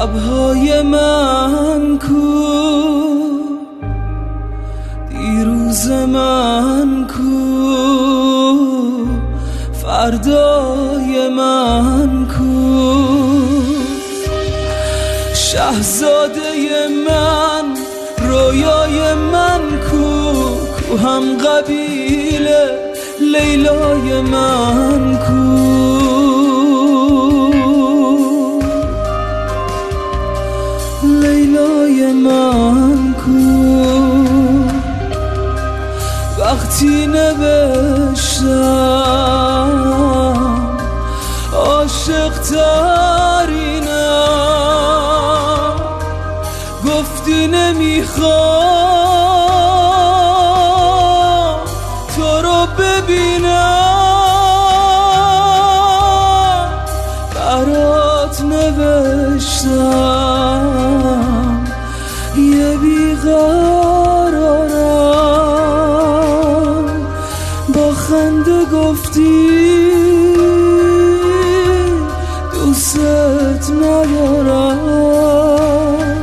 شبهای من کو، دیروز من کو، فردای من کو، شهزاده من، رویای من کو، کو هم قبیله لیلای من کو، لیلای من کو. وقتی نوشتم عاشق ترینم، گفتی نمیخوام تو رو ببینم، برات نوشتم یه بیقرارم، با خنده گفتی دوست ندارم،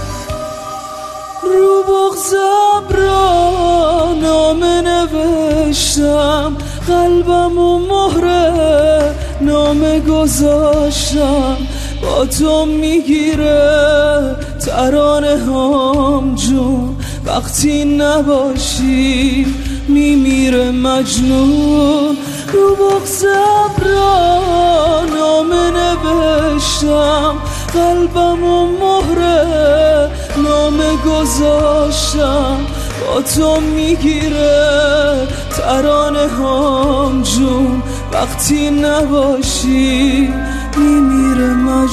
رو بغضم را نامه نوشتم، قلبم و مهره نامه گذاشتم، با تو میگیره ترانه هم جون، وقتی نباشی میمیره مجنون، رو بغضم را نامه نوشتم، قلبم و مهره نامه گذاشتم، با تو میگیره ترانه هم جون، وقتی نباشی میمیره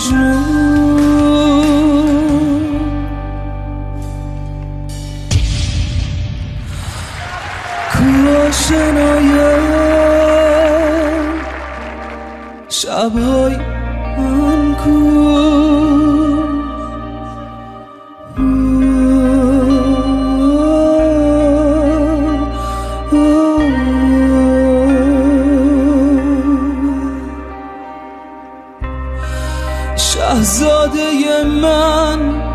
مجنون. کو آشنای شبهای من کو، شهزاده من،